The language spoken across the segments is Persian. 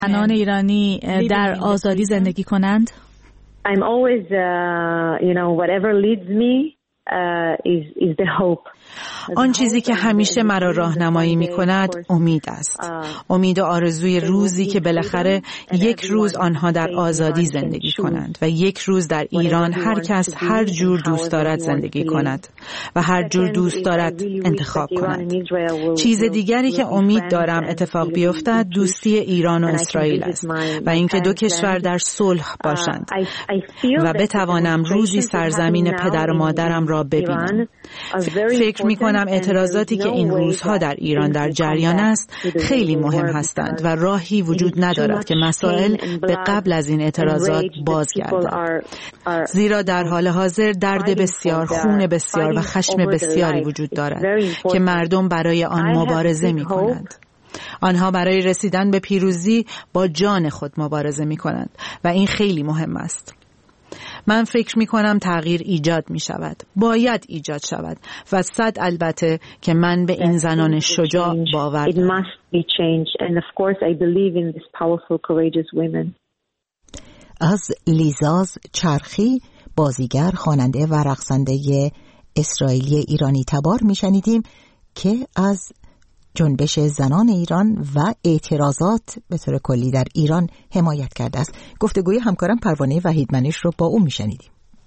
زنان ایرانی در آزادی زندگی کنند؟ I'm always, whatever leads me is the hope. آن چیزی که همیشه مرا راهنمایی می‌کند امید است. امید و آرزوی روزی که بالاخره یک روز آنها در آزادی زندگی کنند و یک روز در ایران هر کس هر جور دوست دارد زندگی کند و هر جور دوست دارد انتخاب کند. چیز دیگری که امید دارم اتفاق بیفتد دوستی ایران و اسرائیل است و اینکه دو کشور در صلح باشند و بتوانم روزی سرزمین پدر و مادرم را ببینم. فکر می‌کنم اعتراضاتی که این روزها در ایران در جریان است خیلی مهم هستند و راهی وجود ندارد که مسائل به قبل از این اعتراضات بازگردد. زیرا در حال حاضر درد بسیار، خون بسیار و خشم بسیاری وجود دارد که مردم برای آن مبارزه می‌کنند. آنها برای رسیدن به پیروزی با جان خود مبارزه می‌کنند و این خیلی مهم است. من فکر می کنم تغییر ایجاد می شود. باید ایجاد شود و البته که من به این زنان شجاع باور دارم. از لیزاز چرخی، بازیگر، خواننده و رقصنده اسرائیلی ایرانی تبار می شنیدیم که از جنبش زنان ایران و اعتراضات به طور کلی در ایران حمایت کرده است. گفتگوی همکارم پروانه وحیدمنش رو با او میشنیدیم.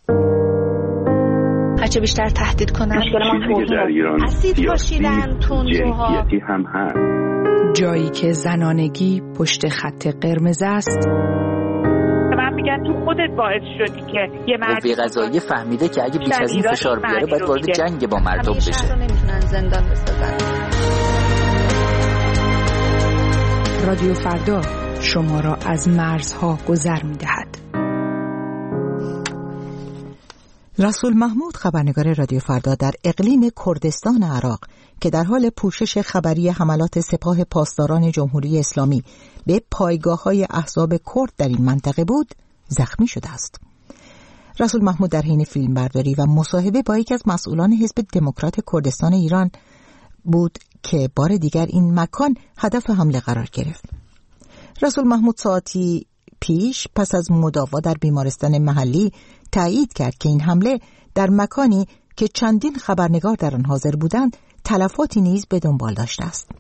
هرچه بیشتر تهدید کنن اسید پاشیدن تندروها هم هست. جایی که زنانگی پشت خط قرمز است. من میگم تو خودت باعث شدی که یه قوه قضاییه فهمیده که اگه بیش از این فشار بیاره باید وارد جنگ با مردم بشه. همیشه نمیتونن زندان بسازن. رادیو فردا شما را از مرزها گذر می‌دهد. رسول محمود خبرنگار رادیو فردا در اقلیم کردستان عراق که در حال پوشش خبری حملات سپاه پاسداران جمهوری اسلامی به پایگاه‌های احزاب کرد در این منطقه بود، زخمی شده است. رسول محمود در حین فیلمبرداری و مصاحبه با یکی از مسئولان حزب دموکرات کردستان ایران بود که بار دیگر این مکان هدف حمله قرار گرفت. رسول محمود ساعتی پیش پس از مداوا در بیمارستان محلی تایید کرد که این حمله در مکانی که چندین خبرنگار در آن حاضر بودند تلفاتی نیز به دنبال داشته است.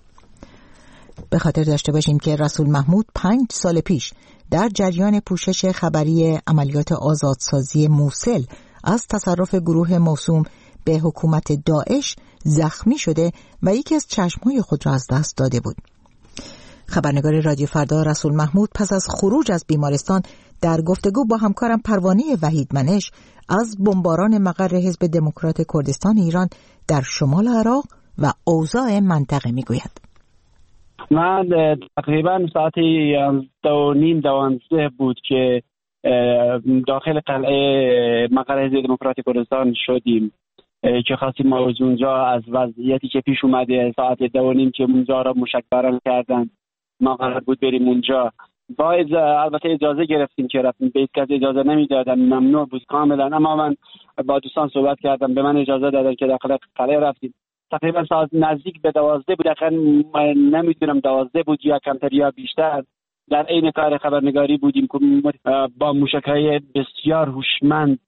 به خاطر داشته باشیم که رسول محمود 5 سال پیش در جریان پوشش خبری عملیات آزادسازی موصل از تصرف گروه موسوم به حکومت داعش زخمی شده و یکی از چشمهای خود را از دست داده بود. خبرنگار رادیو فردا رسول محمود پس از خروج از بیمارستان در گفتگو با همکارم پروانه وحیدمنش از بمباران مقر حزب دموکرات کردستان ایران در شمال عراق و اوضاع منطقه میگوید. من تقریبا ساعت 11:30 بود که داخل قلعه مقر حزب دموکرات کردستان شدیم که خواستیم ما از اونجا از وضعیتی که پیش اومده ساعت 2:30 که اونجا را مشکبران کردن ما قرار بود بریم اونجا. البته اجازه گرفتیم که رفتیم، به هیچ اجازه نمیدادن، ممنوع بود کاملا، اما من با دوستان صحبت کردم، به من اجازه دادن که داخل قلعه رفتیم. تقریبا ساعت نزدیک به 12 بود، نمیدونم 12 بود یا کمتر یا بیشتر. در عین کار خبرنگاری بودیم که با موشک‌های بسیار هوشمند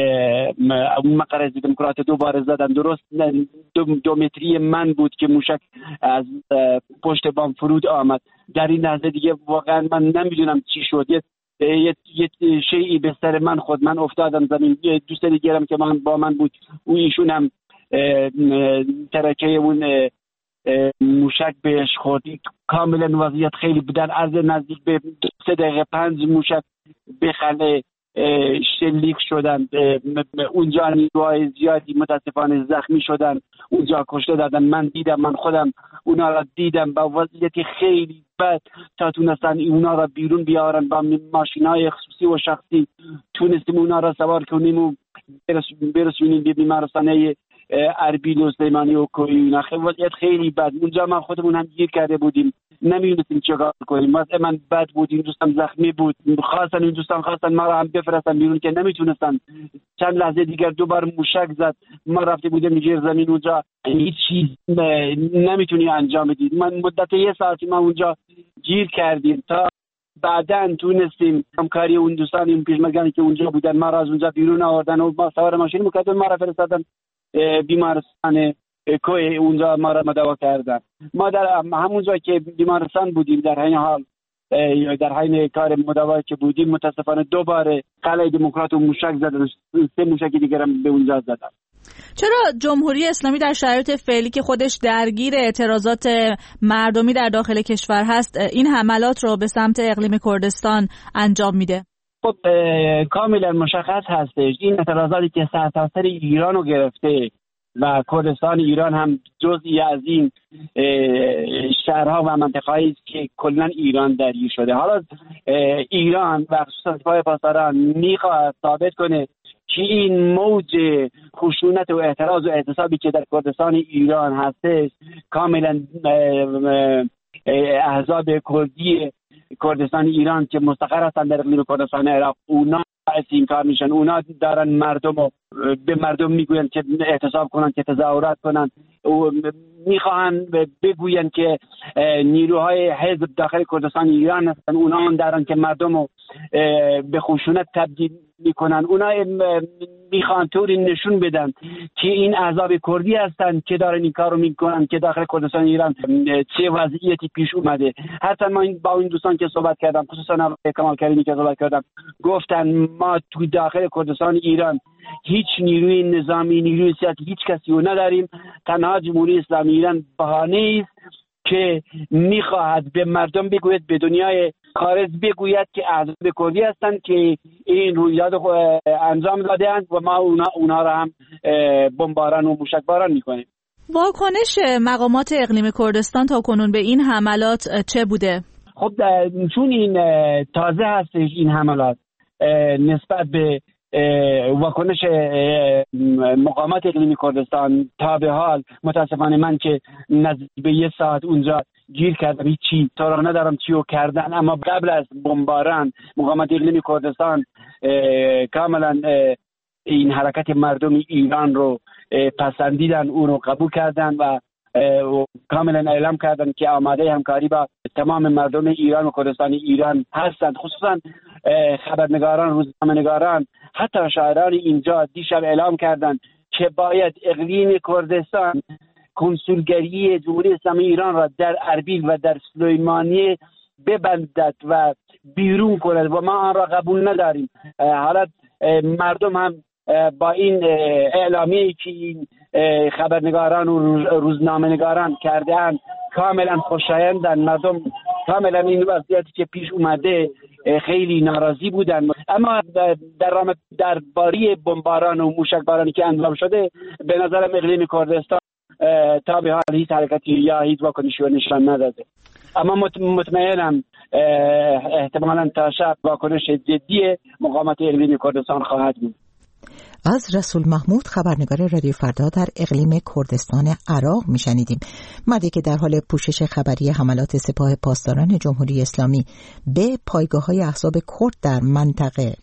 مقر حزب دموکرات دوباره زدن. درست 2 متری من بود که موشک از پشت بام فرود آمد. در این لحظه دیگه واقعا من نمیدونم چی شد. یه شیئی به سر من افتادم زمین. دوست دیگرم که با من بود ایشون هم ترکه اون موشک بهش خوردی. کاملا وضعیت خیلی بودن، عرض نزدیک به 3 دقیقه 5 موشک به خله شلیک شدن. اونجا نیروهای زیادی متاسفانه زخمی شدن، اونجا کشته دادن. من دیدم، من خودم اونا را دیدم با وضعیت خیلی بد تا تونستن اونا را بیرون بیارن با ماشینای خصوصی و شخصی. تونستیم اونا را سوار کنیم و برسونیم به بیمارستان اربیل و سلیمانی و کوینا. وضعیت خیلی بد. اونجا ما خودمون هم گیر کرده بودیم، نمیدونستیم چیکار کنیم. واسه من بد بود، این دوستم زخمی بود، خواستن این دوستان ما رو هم بفرستن بیرون که نمیتونستن. چند لحظه دیگر دوباره موشک زد، ما رفته بودیم زیر زمین. اونجا هیچ چیز نمیتونی انجام بدید. من مدت 1 ساعتی ما اونجا گیر کردیم تا بعداً تونستیم همکاری اون دوستان این پیشمرگانی که اونجا بودن ما را از اونجا بیرون آوردن و ما سوار ماشین مکدم ما را فرستادن بیمارستان کوه، اونجا ما را مداوا کردن. ما در همونجا که بیمارستان بودیم در این حال یا در حین کار مداوا که بودیم متاسفانه دوباره قلعه دموکرات و موشک زدن، 3 موشک دیگر هم به اونجا زدن. چرا جمهوری اسلامی در شرایط فعلی که خودش درگیر اعتراضات مردمی در داخل کشور هست این حملات رو به سمت اقلیم کردستان انجام میده؟ خب کاملا مشخص هستش این اعتراضاتی که سرتاسر ایران رو گرفته و کردستان ایران هم جزئی از این شهرها و منطقه‌هایی است که کلا ایران درگیر شده. حالا ایران و خصوصا سپاه پاسداران میخواهد ثابت کنه که این موج خشونت و اعتراض و اعتصابی که در کردستان ایران هستش کاملا احزاب کردی کردستان ایران که مستقر هستند در اقلیم کردستان عراق اونا از این کار میشن. اونا دارن به مردم میگوین که اعتصاب کنن، که تظاهرات کنن و میخواهن بگوین که نیروهای حزب داخل کردستان ایران هستن، اونا دارن که مردم رو به خشونت تبدیل میکنن. اونا میخوان طوری نشون بدن که این احزاب کردی هستن که دارن این کارو میکنن که داخل کردستان ایران چه وضعیتی پیش اومده. حتی ما با این دوستان که صحبت کردم، خصوصا کمال کریمی که صحبت کردم، گفتن ما تو داخل کردستان ایران هیچ نیروی نظامی، نیروی سیاسی، هیچ کسی رو نداریم. تنها جمهوری اسلامی ایران بهانه است که میخواهد به مردم بگوید، به دنیای خارج بگوید که احزاب کردی هستند که این رویداد انجام داده‌اند و ما اونا را هم بمباران و موشکباران میکنیم. واکنش مقامات اقلیم کردستان تا کنون به این حملات چه بوده؟ خب چون این تازه هستش این حملات، نسبت به واکنش مقامات اقلیمی کردستان تا به حال متاسفانه من که نزدیک به 1 ساعت اونجا گیر کردم، هیچی سراغ ندارم چیو کردن. اما قبل از بمباران مقامات اقلیمی کردستان کاملا این حرکت مردم ایران رو پسندیدن، اون رو قبول کردن و کاملا اعلام کردن که آماده همکاری با تمام مردم ایران و کردستان ایران هستند. خصوصا خبرنگاران، روزنامه‌نگاران، حتی شاعران اینجا دیشب اعلام کردند که باید اقلیم کردستان کنسولگری جمهوری اسلامی ایران را در اربیل و در سلیمانیه ببندد و بیرون کند و ما آن را قبول نداریم. حالا مردم هم با این اعلامیه‌ای که این خبرنگاران و روزنامه‌نگاران کرده‌اند کاملا خوشایندن. مردم کاملا این وضعیتی که پیش اومده خیلی ناراضی بودن. اما در باری بمباران و موشکبارانی که انجام شده به نظرم اقلیم کردستان تا به حال هیچ حرکتی یا هیچ واکنشی نشان نداده. اما مطمئنم احتمالاً تا شب واکنش جدی مقامات اقلیم کردستان خواهد بود. از رسول محمود خبرنگار رادیو فردا در اقلیم کردستان عراق میشنیدیم، مردی که در حال پوشش خبری حملات سپاه پاسداران جمهوری اسلامی به پایگاه‌های احزاب کرد در منطقه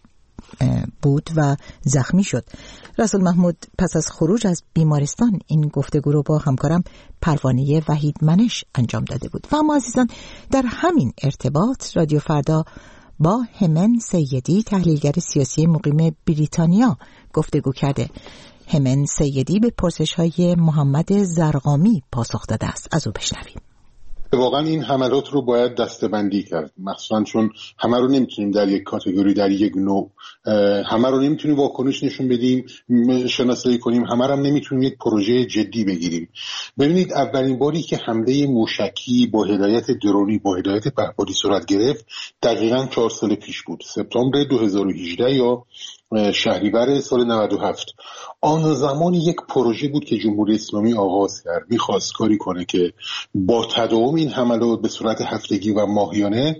بود و زخمی شد. رسول محمود پس از خروج از بیمارستان این گفتگو رو با همکارم پروانه وحید منش انجام داده بود. و اما عزیزان در همین ارتباط رادیو فردا با همن سیدی تحلیلگر سیاسی مقیم بریتانیا گفتگو کرده. همن سیدی به پرسش‌های محمد زرقامی پاسخ داده است. از او بشنویم. واقعا این حملات رو باید دسته‌بندی کرد، مخصوصا چون همه رو نمیتونیم در یک کاتگوری، در یک نوع، همه رو نمیتونیم واکنش نشون بدیم، شناسایی کنیم، همه رو هم نمیتونیم یک پروژه جدی بگیریم. ببینید اولین باری که حمله موشکی با هدایت درونی، با هدایت پهپادی صورت گرفت دقیقاً 4 سال پیش بود، سپتامبر 2018 یا شهریور سال 97. آن زمان یک پروژه بود که جمهوری اسلامی آغاز کرد، میخواست کاری کنه که با تداوم این حملات به صورت هفتگی و ماهیانه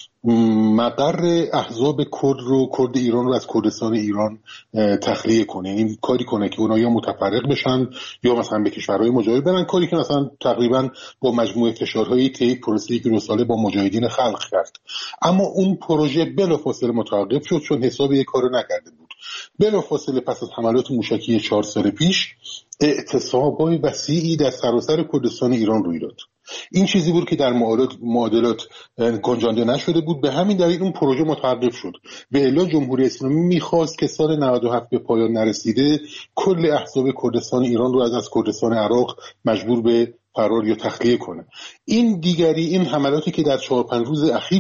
مقر احزاب کرد ایران رو از کردستان ایران تخلیه کنه، یعنی کاری کنه که اونا یا متفرق بشن یا مثلا به کشورهای مجاور برن، کاری که مثلا تقریبا با مجموعه فشارهای طی پروسه‌ای که 2 ساله با مجاهدین خلق کرد. اما اون پروژه بلافاصله متوقف شد چون حساب یک کارو نکرده بود. بلافاصله پس از حملات موشکی 4 سال پیش اعتصابای وسیعی در سراسر کردستان ایران روی داد. این چیزی بود که در معادلات گنجانده نشده بود، به همین دلیل اون پروژه متوقف شد. به الا جمهوری اسلامی میخواست که سال 97 به پایان نرسیده کل احزاب کردستان ایران رو از کردستان عراق مجبور به فرار یا تخلیه کنه. این حملاتی که در 4-5 روز اخیر